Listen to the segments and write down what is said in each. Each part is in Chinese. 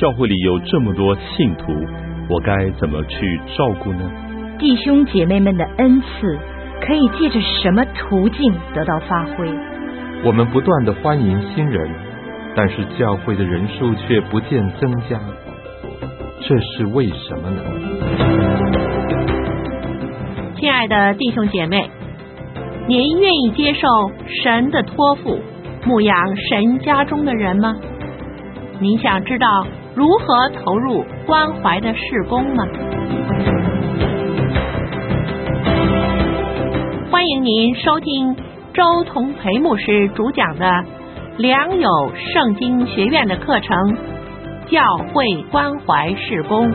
教会里有这么多信徒，我该怎么去照顾呢？ 弟兄姐妹们的恩赐可以借着什么途径得到发挥？ 我们不断地欢迎新人，但是教会的人数却不见增加，这是为什么呢？ 亲爱的弟兄姐妹，您愿意接受神的托付，牧养神家中的人吗？您想知道如何投入关怀的事工吗？欢迎您收听周同培牧师主讲的良友圣经学院的课程《教会关怀事工》。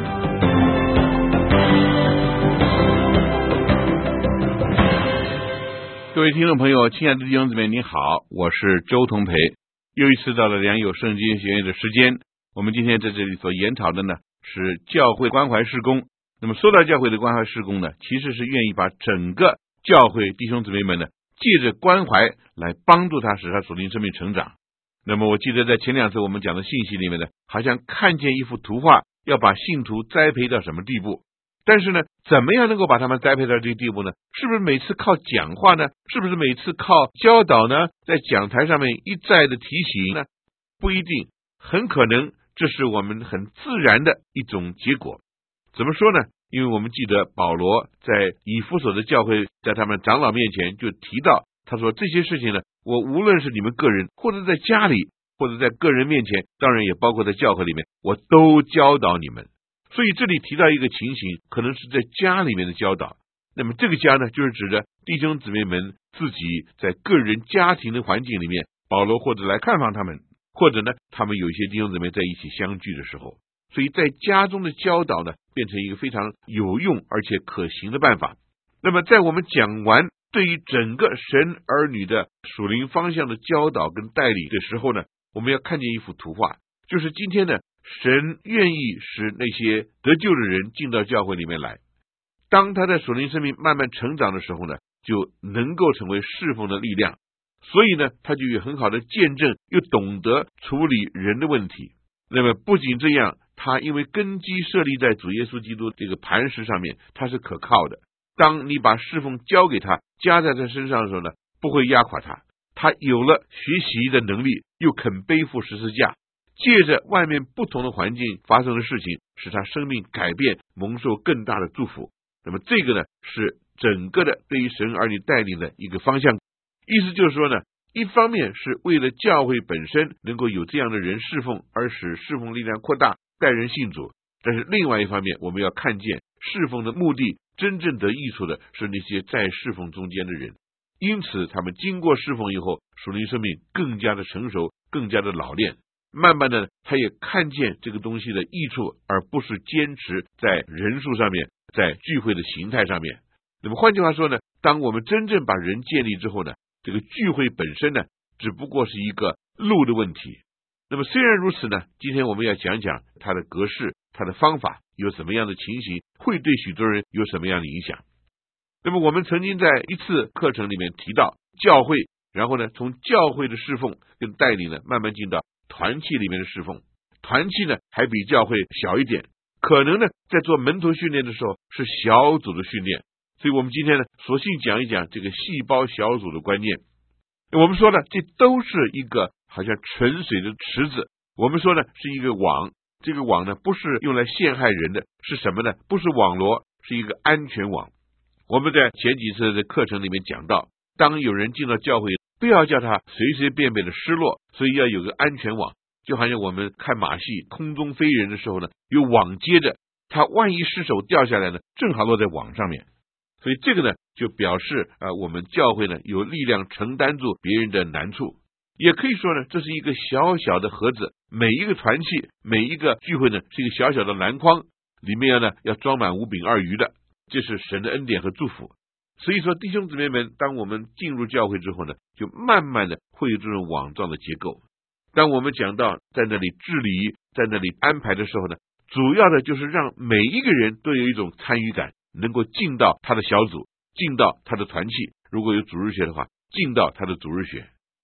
各位听众朋友，亲爱的弟兄姊妹，你好，我是周同培。又一次到了良友圣经学院的时间，我们今天在这里所研讨的呢是教会关怀事工。那么说到教会的关怀事工呢，其实是愿意把整个教会弟兄姊妹们呢借着关怀来帮助他，使他属灵生命成长。那么我记得在前两次我们讲的信息里面呢，好像看见一幅图画，要把信徒栽培到什么地步，但是呢怎么样能够把他们栽培到这个地步呢？是不是每次靠讲话呢？是不是每次靠教导呢？在讲台上面一再的提醒呢？不一定，很可能这是我们很自然的一种结果。怎么说呢？因为我们记得保罗在以弗所的教会，在他们长老面前就提到，他说这些事情呢，我无论是你们个人，或者在家里，或者在个人面前，当然也包括在教会里面，我都教导你们。所以这里提到一个情形，可能是在家里面的教导。那么这个家呢，就是指着弟兄姊妹们自己在个人家庭的环境里面，保罗或者来看望他们，或者呢他们有一些弟兄姊妹在一起相聚的时候，所以在家中的教导呢，变成一个非常有用而且可行的办法。那么在我们讲完对于整个神儿女的属灵方向的教导跟带领的时候呢，我们要看见一幅图画，就是今天呢神愿意使那些得救的人进到教会里面来，当他的属灵生命慢慢成长的时候呢，就能够成为侍奉的力量。所以呢他就有很好的见证，又懂得处理人的问题。那么不仅这样，他因为根基设立在主耶稣基督这个磐石上面，他是可靠的。当你把侍奉交给他，加在他身上的时候呢，不会压垮他。他有了学习的能力，又肯背负十字架，借着外面不同的环境发生的事情，使他生命改变，蒙受更大的祝福。那么这个呢，是整个的对于神儿女带领的一个方向。意思就是说呢，一方面是为了教会本身能够有这样的人侍奉，而使侍奉力量扩大，带人信主。但是另外一方面，我们要看见侍奉的目的，真正得益处的是那些在侍奉中间的人。因此他们经过侍奉以后，属灵生命更加的成熟，更加的老练。慢慢的他也看见这个东西的益处，而不是坚持在人数上面，在聚会的形态上面。那么换句话说呢，当我们真正把人建立之后呢，这个聚会本身呢，只不过是一个路的问题。那么虽然如此呢，今天我们要讲讲它的格式，它的方法有什么样的情形，会对许多人有什么样的影响。那么我们曾经在一次课程里面提到教会，然后呢从教会的侍奉跟带领呢，慢慢进到团契里面的侍奉。团契呢还比教会小一点，可能呢在做门徒训练的时候是小组的训练。所以我们今天呢索性讲一讲这个细胞小组的观念。我们说呢，这都是一个好像纯水的池子，我们说呢是一个网，这个网呢不是用来陷害人的，是什么呢？不是网罗，是一个安全网。我们在前几次的课程里面讲到，当有人进到教会，不要叫他随随便便的失落，所以要有个安全网。就好像我们看马戏空中飞人的时候呢，有网接着，他万一失手掉下来呢，正好落在网上面。所以这个呢就表示我们教会呢有力量承担住别人的难处。也可以说呢，这是一个小小的盒子，每一个团契，每一个聚会呢是一个小小的篮筐，里面呢要装满5饼2鱼的，这是神的恩典和祝福。所以说弟兄姊妹们，当我们进入教会之后呢，就慢慢的会有这种网状的结构。当我们讲到在那里治理，在那里安排的时候呢，主要的就是让每一个人都有一种参与感，能够进到他的小组，进到他的团契，如果有主日学的话，进到他的主日学。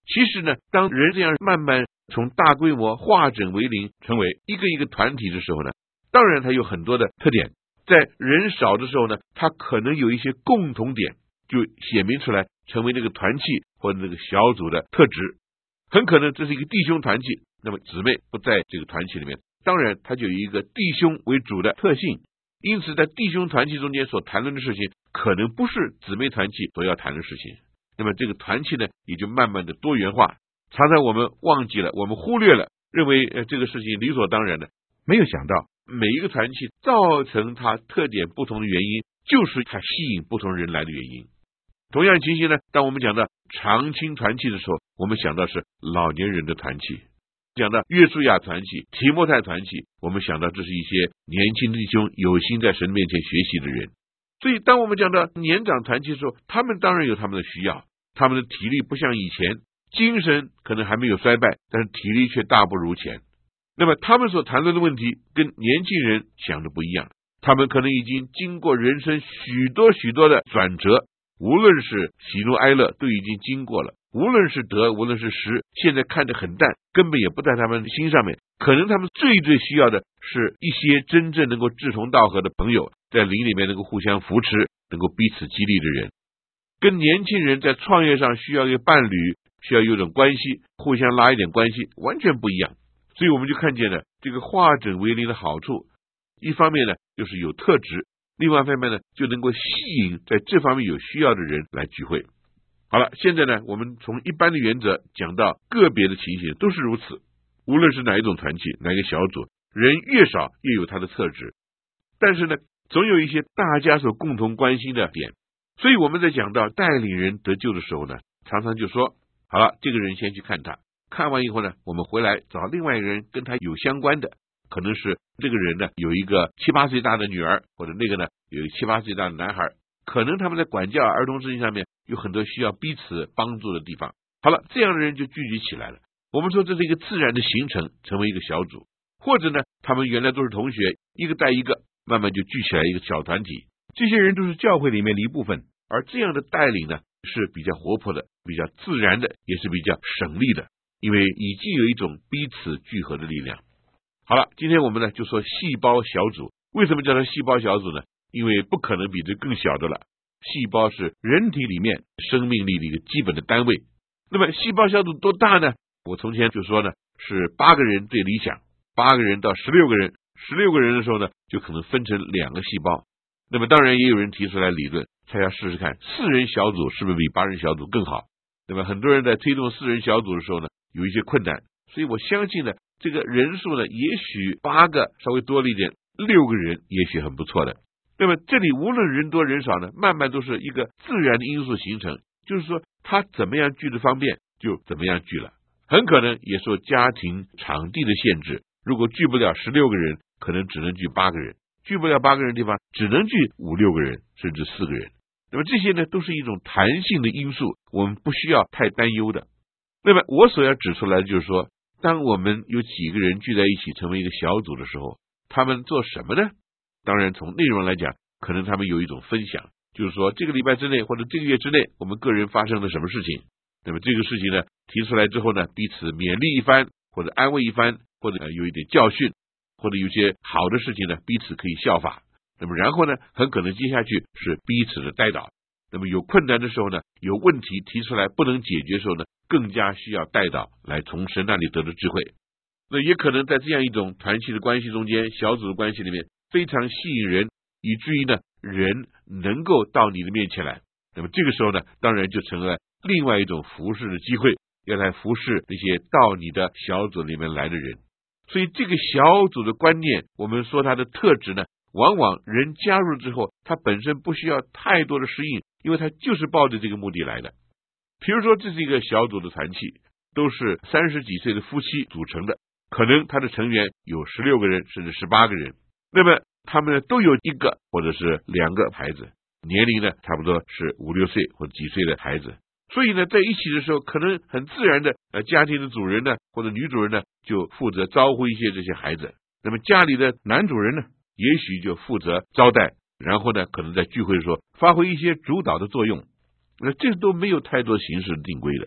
其实呢，当人这样慢慢从大规模化整为零，成为一个一个团体的时候呢，当然它有很多的特点。在人少的时候呢，它可能有一些共同点，就显明出来，成为那个团契或者那个小组的特质。很可能这是一个弟兄团契，那么姊妹不在这个团契里面，当然它就有一个弟兄为主的特性。因此在弟兄团契中间所谈论的事情，可能不是姊妹团契所要谈的事情。那么这个团契呢，也就慢慢的多元化。常常我们忘记了，我们忽略了，认为这个事情理所当然的，没有想到每一个团契造成它特点不同的原因，就是它吸引不同人来的原因。同样情形呢，当我们讲到长青团契的时候，我们想到是老年人的团契；讲到约书亚团契、提摩太团契，我们想到这是一些年轻弟兄有心在神面前学习的人。所以当我们讲到年长团契的时候，他们当然有他们的需要，他们的体力不像以前，精神可能还没有衰败，但是体力却大不如前。那么他们所谈论的问题跟年轻人想的不一样，他们可能已经经过人生许多许多的转折，无论是喜怒哀乐都已经经过了，无论是得无论是失，现在看得很淡，根本也不在他们心上面。可能他们最最需要的是一些真正能够志同道合的朋友，在灵里面能够互相扶持，能够彼此激励的人。跟年轻人在创业上需要一个伴侣，需要有种关系，互相拉一点关系，完全不一样。所以我们就看见了这个化整为零的好处，一方面呢就是有特质，另外一方面呢就能够吸引在这方面有需要的人来聚会。好了，现在呢我们从一般的原则讲到个别的情形，都是如此。无论是哪一种团体，哪一个小组，人越少越有他的特质，但是呢总有一些大家所共同关心的点。所以我们在讲到带领人得救的时候呢，常常就说好了，这个人先去看他，看完以后呢，我们回来找另外一个人跟他有相关的，可能是这个人呢有一个7、8岁大的女儿，或者那个呢有一个7、8岁大的男孩，可能他们在管教儿童事情上面有很多需要彼此帮助的地方。好了，这样的人就聚集起来了。我们说这是一个自然的形成，成为一个小组，或者呢他们原来都是同学，一个带一个，慢慢就聚起来一个小团体。这些人都是教会里面的一部分，而这样的带领呢是比较活泼的，比较自然的，也是比较省力的，因为已经有一种彼此聚合的力量。好了，今天我们呢就说细胞小组。为什么叫它细胞小组呢？因为不可能比这更小的了。细胞是人体里面生命力的一个基本的单位。那么细胞小组多大呢？我从前就说呢是8个人最理想，8个人到16个人，16个人的时候呢就可能分成2个细胞。那么当然也有人提出来理论，他要试试看4人小组是不是比8人小组更好。那么很多人在推动4人小组的时候呢有一些困难，所以我相信呢这个人数呢也许8个稍微多了一点，6个人也许很不错的。那么这里无论人多人少呢，慢慢都是一个自然的因素形成，就是说他怎么样聚的方便就怎么样聚了。很可能也受家庭场地的限制，如果聚不了16个人，可能只能聚8个人，聚不了8个人的地方只能聚5、6个人，甚至4个人。那么这些呢都是一种弹性的因素，我们不需要太担忧的。那么我所要指出来的就是说，当我们有几个人聚在一起成为一个小组的时候，他们做什么呢？当然从内容来讲，可能他们有一种分享，就是说这个礼拜之内或者这个月之内我们个人发生了什么事情。那么这个事情呢提出来之后呢，彼此勉励一番，或者安慰一番，或者有一点教训，或者有些好的事情呢彼此可以效法。那么然后呢很可能接下去是彼此的带导。那么有困难的时候呢，有问题提出来不能解决的时候呢，更加需要带导来从神那里得到智慧。那也可能在这样一种团契的关系中间，小组的关系里面非常吸引人，以至于呢人能够到你的面前来。那么这个时候呢当然就成了另外一种服侍的机会，要来服侍那些到你的小组里面来的人。所以这个小组的观念，我们说它的特质呢，往往人加入之后，他本身不需要太多的适应，因为他就是抱着这个目的来的。比如说这是一个小组的团契，都是30几岁的夫妻组成的，可能他的成员有16个人甚至18个人，那么他们呢都有1个或者是2个孩子，年龄呢差不多是5、6岁或者几岁的孩子。所以呢在一起的时候，可能很自然的家庭的主人呢或者女主人呢就负责招呼一些这些孩子，那么家里的男主人呢也许就负责招待，然后呢可能在聚会的时候发挥一些主导的作用。那这都没有太多形式定规的。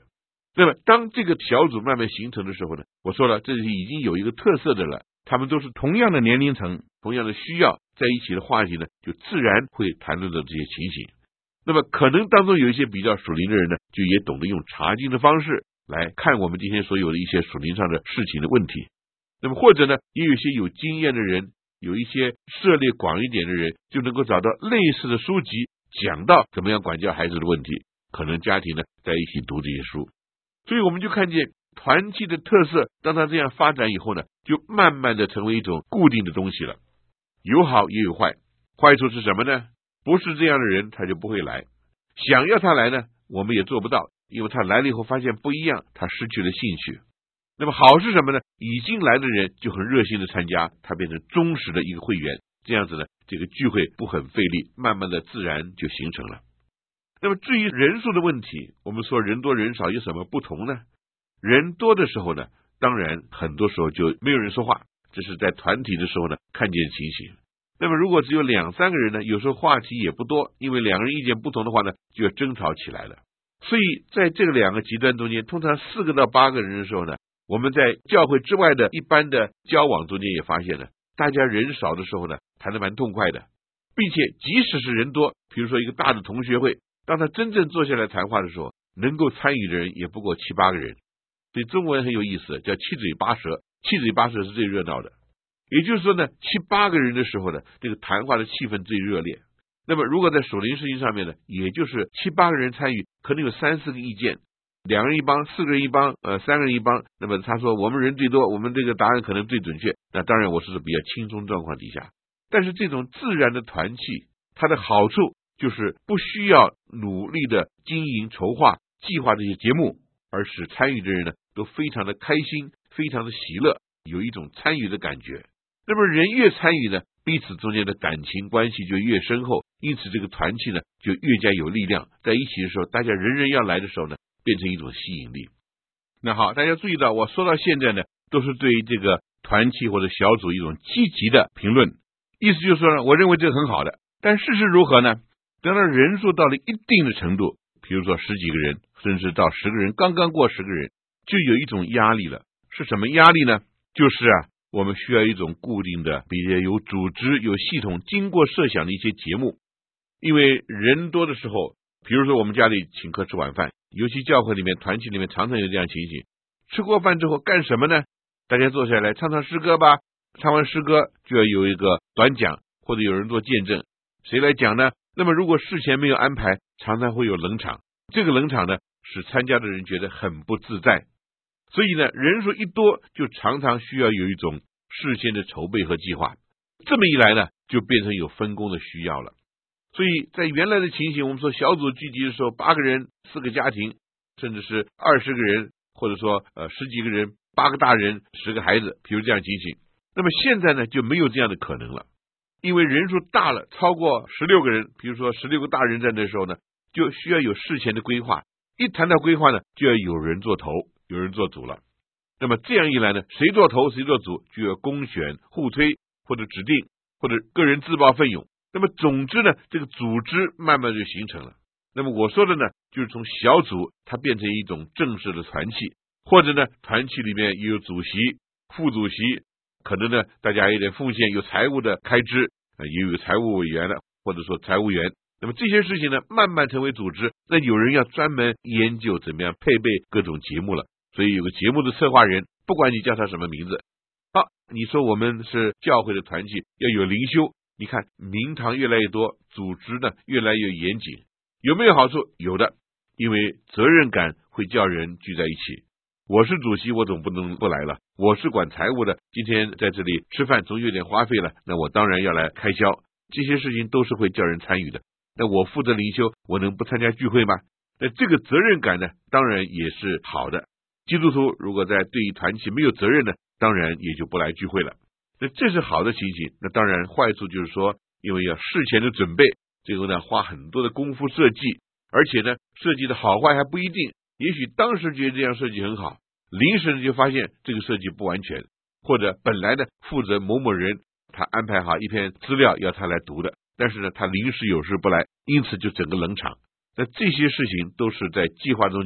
那么当这个小组慢慢形成的时候呢，我说了，这是已经有一个特色的了，他们都是同样的年龄层，同样的需要，在一起的话题呢，就自然会谈论到这些情形。那么可能当中有一些比较属灵的人呢，就也懂得用查经的方式来看我们今天所有的一些属灵上的事情的问题。那么或者呢，也有一些有经验的人，有一些涉猎广一点的人，就能够找到类似的书籍，讲到怎么样管教孩子的问题，可能家庭呢在一起读这些书。所以我们就看见团契的特色，当它这样发展以后呢，就慢慢的成为一种固定的东西了。有好也有坏，坏处是什么呢？不是这样的人他就不会来，想要他来呢，我们也做不到，因为他来了以后发现不一样，他失去了兴趣。那么好是什么呢？已经来的人就很热心的参加，他变成忠实的一个会员，这样子呢，这个聚会不很费力，慢慢的自然就形成了。那么至于人数的问题，我们说人多人少有什么不同呢？人多的时候呢，当然很多时候就没有人说话，这是在团体的时候呢看见的情形。那么如果只有2、3个人呢，有时候话题也不多，因为2个人意见不同的话呢，就要争吵起来了。所以在这个2个极端中间，通常4个到8个人的时候呢，我们在教会之外的一般的交往中间也发现了，大家人少的时候呢，谈得蛮痛快的，并且即使是人多，比如说一个大的同学会，当他真正坐下来谈话的时候，能够参与的人也不过7、8个人。所以中文很有意思，叫七嘴八舌，七嘴八舌是最热闹的。也就是说呢，7、8个人的时候呢，这个谈话的气氛最热烈。那么如果在属灵事情上面呢，也就是7、8个人参与，可能有3、4个意见，2个人一帮，4个人一帮，3个人一帮。那么他说我们人最多，我们这个答案可能最准确。那当然我是比较轻松状况底下，但是这种自然的团契，它的好处就是不需要努力的经营、筹划、计划这些节目，而使参与的人呢都非常的开心，非常的喜乐，有一种参与的感觉。那么人越参与呢，彼此中间的感情关系就越深厚，因此这个团契呢就越加有力量，在一起的时候，大家人人要来的时候呢，变成一种吸引力。那好，大家注意到我说到现在呢，都是对这个团契或者小组一种积极的评论，意思就是说呢，我认为这个很好的。但事实如何呢？等到人数到了一定的程度，比如说10几个人，甚至到10个人，刚刚过10个人，就有一种压力了。是什么压力呢？就是我们需要一种固定的，比较有组织、有系统、经过设想的一些节目。因为人多的时候，比如说我们家里请客吃晚饭，尤其教会里面、团契里面常常有这样情形。吃过饭之后干什么呢？大家坐下来唱唱诗歌吧，唱完诗歌就要有一个短讲，或者有人做见证。谁来讲呢？那么如果事前没有安排，常常会有冷场。这个冷场呢，使参加的人觉得很不自在。所以呢，人数一多，就常常需要有一种事先的筹备和计划。这么一来呢，就变成有分工的需要了。所以在原来的情形，我们说小组聚集的时候，8个人，4个家庭，甚至是20个人，或者说10几个人，8个大人，10个孩子，比如这样情形。那么现在呢，就没有这样的可能了，因为人数大了，超过16个人，比如说16个大人在那时候呢，就需要有事前的规划。一谈到规划呢，就要有人做头，有人做主了。那么这样一来呢，谁做头谁做主，就要公选、互推，或者指定，或者个人自报奋勇。那么总之呢，这个组织慢慢就形成了。那么我说的呢，就是从小组它变成一种正式的团契，或者呢，团契里面也有主席、副主席，可能呢大家有点奉献，有财务的开支，也有财务委员了，或者说财务员。那么这些事情呢，慢慢成为组织，那有人要专门研究怎么样配备各种节目了。所以有个节目的策划人，不管你叫他什么名字。好，你说我们是教会的团契，要有灵修，你看名堂越来越多，组织呢越来越严谨，有没有好处？有的，因为责任感会叫人聚在一起。我是主席，我总不能不来了。我是管财务的，今天在这里吃饭总有点花费了，那我当然要来开销。这些事情都是会叫人参与的。那我负责灵修，我能不参加聚会吗？那这个责任感呢，当然也是好的。基督徒如果在对于团契没有责任呢，当然也就不来聚会了。那这是好的情形。那当然坏处就是说，因为要事前的准备，这个呢花很多的功夫设计，而且呢设计的好坏还不一定。也许当时觉得这样设计很好，临时就发现这个设计不完全，或者本来呢负责某某人他安排好一篇资料要他来读的，但是呢他临时有事不来，因此就整个冷场。那这些事情都是在计划中间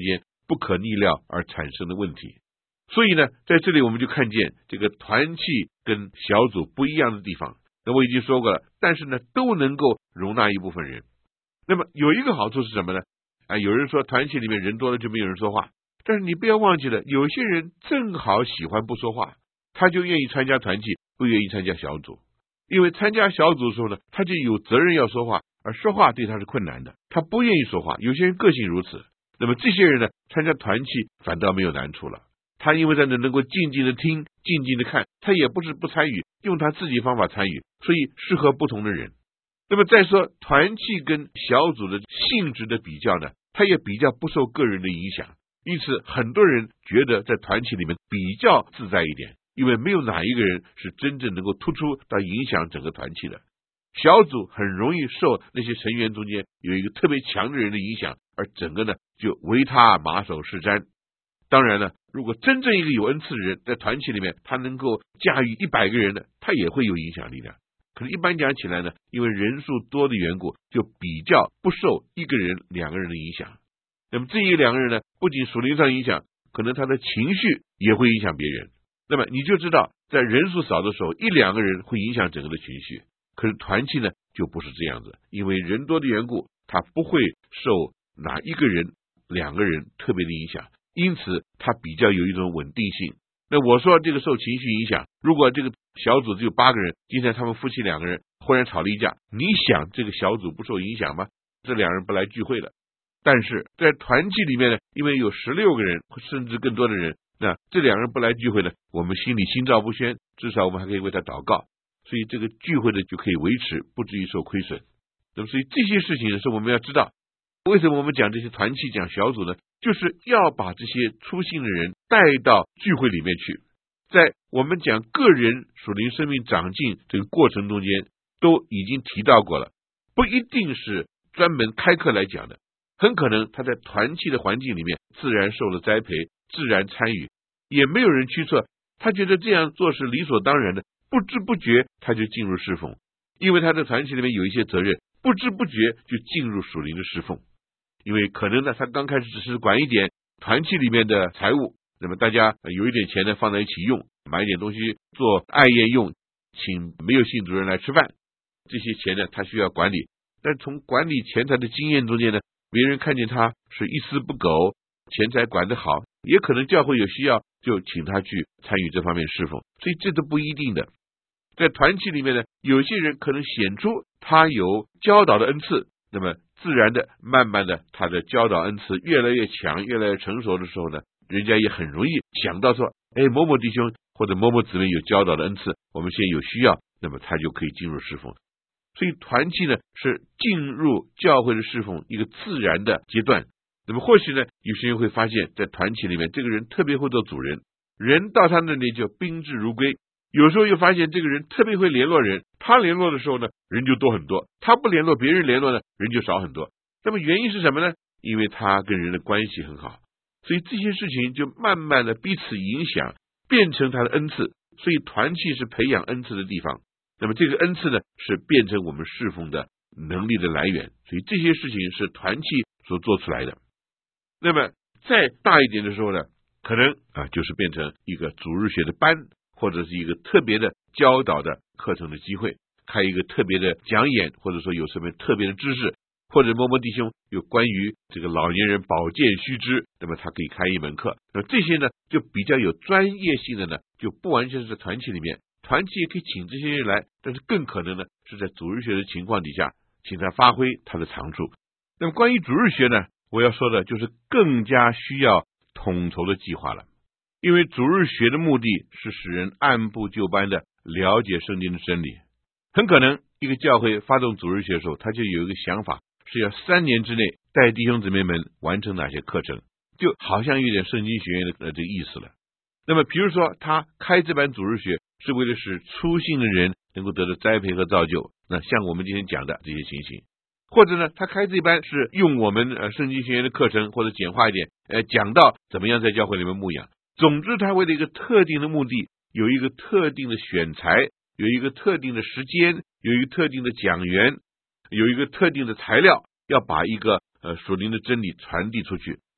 不可逆料而产生的问题。所以呢，在这里我们就看见这个团契跟小组不一样的地方。那我已经说过了，但是呢，都能够容纳一部分人。那么有一个好处是什么呢？有人说团契里面人多了就没有人说话，但是你不要忘记了，有些人正好喜欢不说话，他就愿意参加团契，不愿意参加小组。因为参加小组的时候呢，他就有责任要说话，而说话对他是困难的，他不愿意说话。有些人个性如此，那么这些人呢，参加团契反倒没有难处了。他因为在那能够静静的听，静静的看，他也不是不参与，用他自己方法参与，所以适合不同的人。那么再说团契跟小组的性质的比较呢，它也比较不受个人的影响，因此很多人觉得在团契里面比较自在一点，因为没有哪一个人是真正能够突出到影响整个团契的。小组很容易受那些成员中间有一个特别强的人的影响，而整个呢就为他马首是瞻。当然了，如果真正一个有恩赐的人在团契里面，他能够驾驭100个人呢，他也会有影响力的。可是一般讲起来呢，因为人数多的缘故，就比较不受一个人、2个人的影响。那么这一2个人呢，不仅属灵上影响，可能他的情绪也会影响别人。那么你就知道，在人数少的时候，1、2个人会影响整个的情绪。可是团契呢，就不是这样子，因为人多的缘故，他不会受哪一个人、2个人特别的影响。因此它比较有一种稳定性。那我说这个受情绪影响，如果这个小组只有8个人，今天他们夫妻2个人忽然吵了一架，你想这个小组不受影响吗？这2人不来聚会了。但是在团契里面呢，因为有16个人甚至更多的人，那这2人不来聚会呢，我们心里心照不宣，至少我们还可以为他祷告，所以这个聚会呢就可以维持，不至于受亏损。那么所以这些事情是我们要知道。为什么我们讲这些团契讲小组呢？就是要把这些初信的人带到聚会里面去。在我们讲个人属灵生命长进这个过程中间，都已经提到过了，不一定是专门开课来讲的，很可能他在团契的环境里面自然受了栽培，自然参与，也没有人驱策，他觉得这样做是理所当然的，不知不觉他就进入侍奉，因为他在团契里面有一些责任，不知不觉就进入属灵的侍奉。因为可能呢，他刚开始只是管一点团契里面的财务，那么大家有一点钱呢放在一起用，买一点东西做爱宴用，请没有信主人来吃饭，这些钱呢他需要管理。但从管理钱财的经验中间呢，别人看见他是一丝不苟，钱财管得好，也可能教会有需要就请他去参与这方面侍奉，所以这都不一定的。在团契里面呢，有些人可能显出他有教导的恩赐，那么自然的慢慢的他的教导恩赐越来越强，越来越成熟的时候呢，人家也很容易想到说，某某弟兄或者某某姊妹有教导的恩赐，我们现在有需要，那么他就可以进入侍奉。所以团契呢是进入教会的侍奉一个自然的阶段。那么或许呢，有些人会发现在团契里面这个人特别会做主人，人到他那里就宾至如归。有时候又发现这个人特别会联络人，他联络的时候呢，人就多很多，他不联络，别人联络呢，人就少很多。那么原因是什么呢？因为他跟人的关系很好，所以这些事情就慢慢的彼此影响，变成他的恩赐。所以团契是培养恩赐的地方，那么这个恩赐呢，是变成我们侍奉的能力的来源。所以这些事情是团契所做出来的。那么再大一点的时候呢，可能就是变成一个主日学的班，或者是一个特别的教导的课程的机会，开一个特别的讲演，或者说有什么特别的知识，或者某某弟兄有关于这个老年人保健须知，那么他可以开一门课。那么这些呢，就比较有专业性的呢，就不完全是在团契里面，团契也可以请这些人来，但是更可能呢是在主日学的情况底下，请他发挥他的长处。那么关于主日学呢，我要说的就是更加需要统筹的计划了。因为主日学的目的是使人按部就班的了解圣经的真理。很可能一个教会发动主日学的时候，他就有一个想法，是要3年之内带弟兄姊妹们完成哪些课程，就好像有点圣经学院的这个意思了。那么比如说他开这班主日学是为了使初信的人能够得到栽培和造就，那像我们今天讲的这些情形，或者呢他开这班是用我们圣经学院的课程，或者简化一点讲到怎么样在教会里面牧养。总之他为了一个特定的目的，有一个特定的选材，有一个特定的时间，有一个特定的讲员，有一个特定的材料，要把一个属灵的真理传递出去。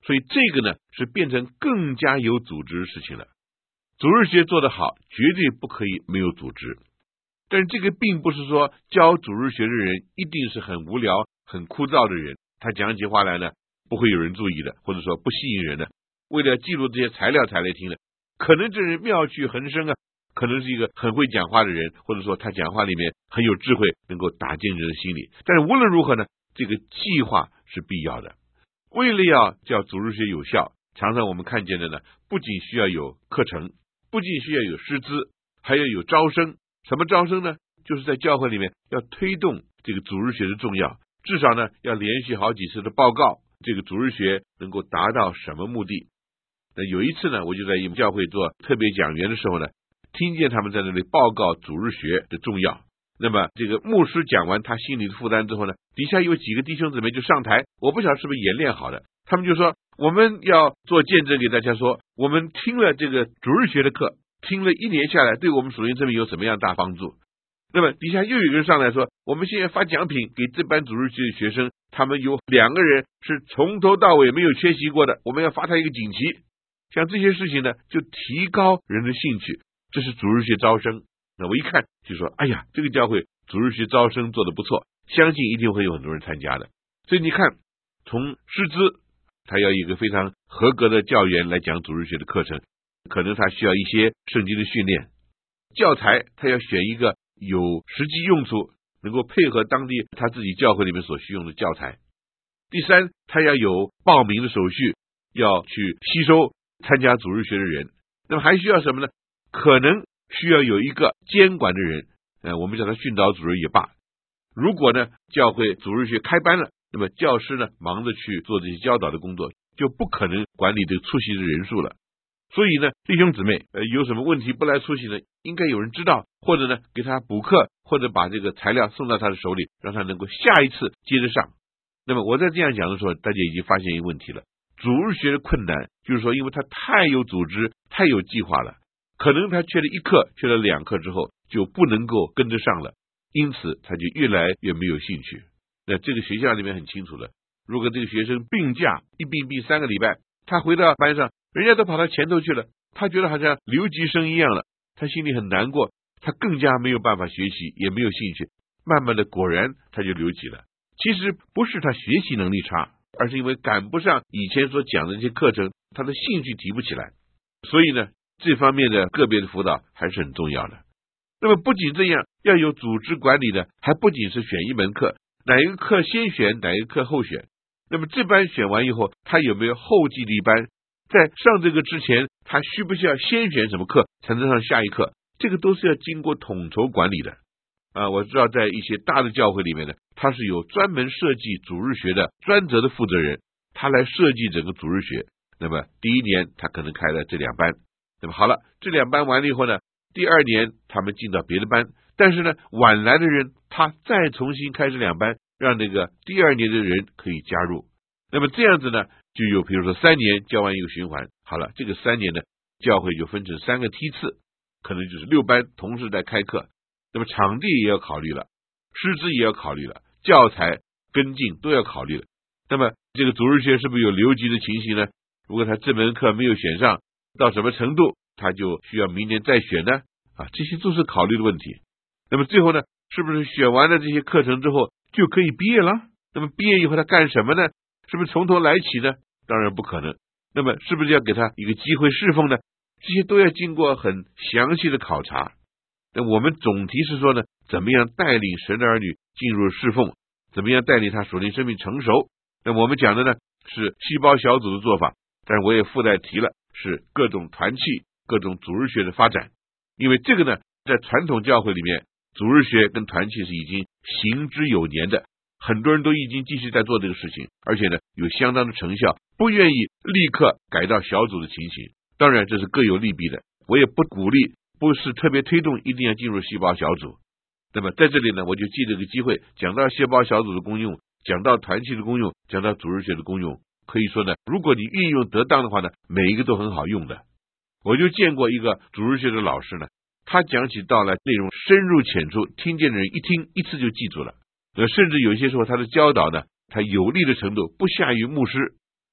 所以这个呢是变成更加有组织的事情了。主日学做得好，绝对不可以没有组织。但是这个并不是说教主日学的人一定是很无聊、很枯燥的人，他讲起话来呢不会有人注意的，或者说不吸引人的，为了记录这些材料才来听的。可能这人妙趣横生啊，可能是一个很会讲话的人，或者说他讲话里面很有智慧，能够打进人的心里。但是无论如何呢，这个计划是必要的。为了要叫主日学有效，常常我们看见的呢，不仅需要有课程，不仅需要有师资，还要有招生。什么招生呢？就是在教会里面要推动这个主日学的重要，至少呢要连续好几次的报告，这个主日学能够达到什么目的。那有一次呢，我就在一们教会做特别讲员的时候呢，听见他们在那里报告主日学的重要。那么这个牧师讲完他心里的负担之后呢，底下有几个弟兄姊妹就上台，我不晓得是不是演练好的，他们就说我们要做见证给大家说，我们听了这个主日学的课，听了1年下来，对我们属灵生命有什么样大帮助。那么底下又有一个人上来说，我们现在发奖品给这班主日学的学生，他们有2个人是从头到尾没有缺席过的，我们要发他一个锦旗。像这些事情呢，就提高人的兴趣，这是主日学招生。那我一看就说，哎呀，这个教会主日学招生做得不错，相信一定会有很多人参加的。所以你看，从师资，他要一个非常合格的教员来讲主日学的课程，可能他需要一些圣经的训练。教材他要选一个有实际用处，能够配合当地他自己教会里面所需用的教材。第三，他要有报名的手续，要去吸收参加主日学的人。那么还需要什么呢？可能需要有一个监管的人，我们叫他训导主任也罢。如果呢教会主日学开班了，那么教师呢忙着去做这些教导的工作，就不可能管理这个出席的人数了。所以呢，弟兄姊妹有什么问题不来出席呢，应该有人知道，或者呢给他补课，或者把这个材料送到他的手里，让他能够下一次接着上。那么我在这样讲的时候，大家已经发现一个问题了，主日学的困难就是说，因为他太有组织，太有计划了，可能他缺了1课，缺了2课之后就不能够跟得上了，因此他就越来越没有兴趣。那这个学校里面很清楚了，如果这个学生病假一病3个礼拜，他回到班上，人家都跑到前头去了，他觉得好像留级生一样了，他心里很难过，他更加没有办法学习，也没有兴趣，慢慢的果然他就留级了。其实不是他学习能力差，而是因为赶不上以前所讲的这些课程，他的兴趣提不起来。所以呢，这方面的个别的辅导还是很重要的。那么不仅这样，要有组织管理的，还不仅是选一门课，哪一个课先选，哪一个课后选。那么这班选完以后，他有没有后继力班？在上这个之前，他需不需要先选什么课才能上下一课？这个都是要经过统筹管理的。我知道在一些大的教会里面呢，他是有专门设计主日学的专责的负责人，他来设计整个主日学。那么第1年他可能开了这2班，那么好了，这2班完了以后呢，第2年他们进到别的班，但是呢晚来的人他再重新开这2班，让那个第2年的人可以加入。那么这样子呢，就有比如说3年教完一个循环，好了，这个3年呢教会就分成3个梯次，可能就是6班同时在开课。那么场地也要考虑了，师资也要考虑了，教材跟进都要考虑了。那么这个主日学是不是有留级的情形呢？如果他这门课没有选上，到什么程度他就需要明年再选呢？这些都是考虑的问题。那么最后呢，是不是选完了这些课程之后就可以毕业了？那么毕业以后他干什么呢？是不是从头来起呢？当然不可能。那么是不是要给他一个机会侍奉呢？这些都要经过很详细的考察。那我们总题是说呢，怎么样带领神的儿女进入侍奉，怎么样带领他属灵生命成熟。那我们讲的呢是细胞小组的做法，但是我也附带提了是各种团契、各种主日学的发展。因为这个呢，在传统教会里面，主日学跟团契是已经行之有年的，很多人都已经继续在做这个事情，而且呢有相当的成效，不愿意立刻改到小组的情形。当然这是各有利弊的，我也不鼓励，不是特别推动一定要进入细胞小组。那么在这里呢，我就借这个机会讲到细胞小组的功用，讲到团契的功用，讲到主日学的功用。可以说呢，如果你运用得当的话呢，每一个都很好用的。我就见过一个主日学的老师呢，他讲起道来内容深入浅出，听见的人一听一次就记住了。甚至有些时候他的教导呢，他有力的程度不下于牧师。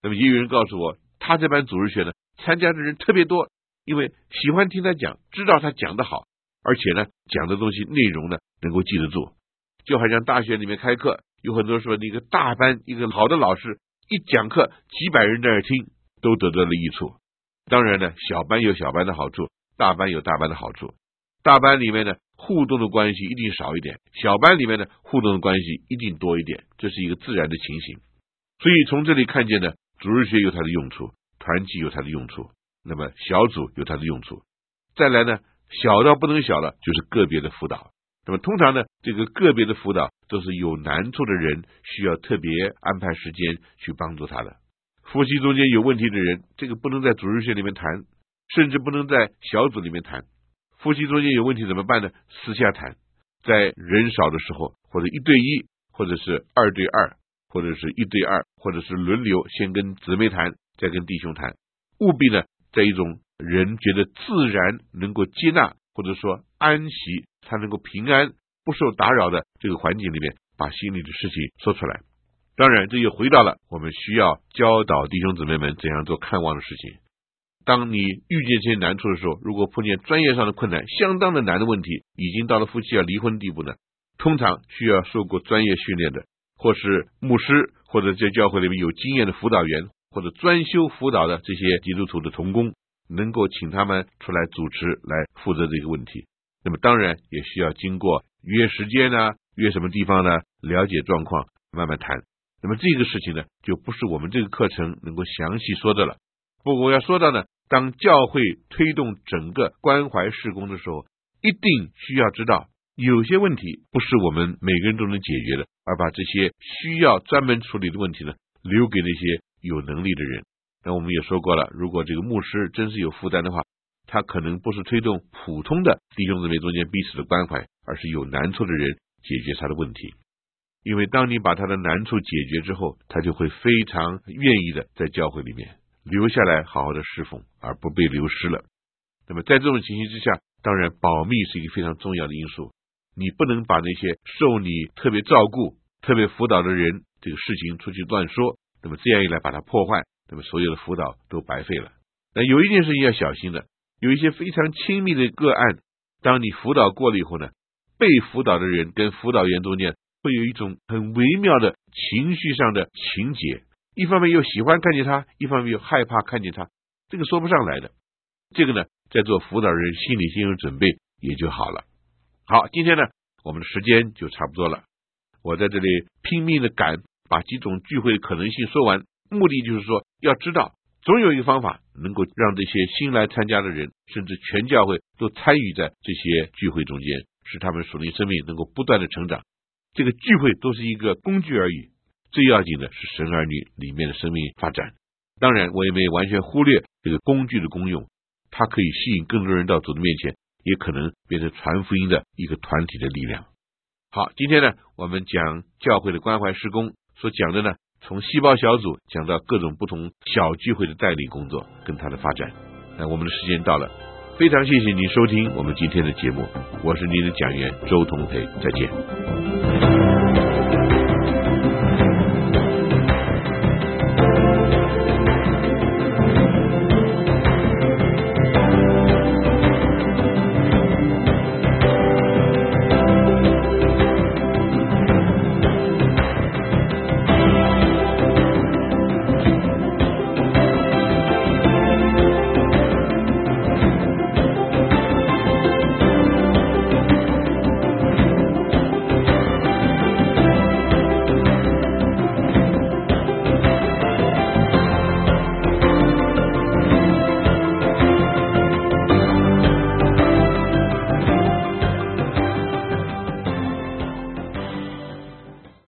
那么也有人告诉我，他这班主日学呢，参加的人特别多，因为喜欢听他讲，知道他讲得好，而且呢，讲的东西内容呢能够记得住。就好像大学里面开课，有很多说一个大班，一个好的老师一讲课，几百人在那听，都得到了益处。当然呢，小班有小班的好处，大班有大班的好处。大班里面呢，互动的关系一定少一点，小班里面呢，互动的关系一定多一点，这是一个自然的情形。所以从这里看见呢，主日学有它的用处，团契有它的用处，那么小组有它的用处。再来呢，小到不能小了，就是个别的辅导。那么通常呢，这个个别的辅导都是有难处的人需要特别安排时间去帮助他的。夫妻中间有问题的人，这个不能在主日学里面谈，甚至不能在小组里面谈。夫妻中间有问题怎么办呢？私下谈，在人少的时候，或者1对1，或者是2对2，或者是1对2，或者是轮流，先跟姊妹谈，再跟弟兄谈。务必呢，在一种人觉得自然能够接纳，或者说安息，他能够平安不受打扰的这个环境里面，把心里的事情说出来。当然这又回到了我们需要教导弟兄姊妹们怎样做看望的事情。当你遇见这些难处的时候，如果碰见专业上的困难，相当的难的问题，已经到了夫妻要离婚地步呢，通常需要受过专业训练的，或是牧师，或者在教会里面有经验的辅导员，或者专修辅导的这些基督徒的同工，能够请他们出来主持，来负责这个问题。那么当然也需要经过约时间呢，约什么地方呢，了解状况，慢慢谈。那么这个事情呢，就不是我们这个课程能够详细说的了。不过我要说到呢，当教会推动整个关怀事工的时候，一定需要知道有些问题不是我们每个人都能解决的，而把这些需要专门处理的问题呢，留给那些有能力的人。那我们也说过了，如果这个牧师真是有负担的话，他可能不是推动普通的弟兄姊妹中间彼此的关怀，而是有难处的人解决他的问题。因为当你把他的难处解决之后，他就会非常愿意的在教会里面留下来好好的侍奉，而不被流失了。那么在这种情形之下，当然保密是一个非常重要的因素，你不能把那些受你特别照顾特别辅导的人这个事情出去乱说，那么这样一来把它破坏，那么所有的辅导都白费了。那有一件事情要小心的，有一些非常亲密的个案，当你辅导过了以后呢，被辅导的人跟辅导员中间会有一种很微妙的情绪上的情结，一方面又喜欢看见他，一方面又害怕看见他，这个说不上来的。这个呢，在做辅导人心里先有准备也就好了。好，今天呢，我们的时间就差不多了。我在这里拼命的赶，把几种聚会的可能性说完，目的就是说，要知道总有一个方法能够让这些新来参加的人，甚至全教会都参与在这些聚会中间，使他们属灵生命能够不断的成长。这个聚会都是一个工具而已，最要紧的是神儿女里面的生命发展。当然我也没有完全忽略这个工具的功用，它可以吸引更多人到主的面前，也可能变成传福音的一个团体的力量。好，今天呢，我们讲教会的关怀事工，所讲的呢，从细胞小组讲到各种不同小聚会的带领工作跟它的发展。那我们的时间到了，非常谢谢您收听我们今天的节目，我是您的讲员周同培，再见。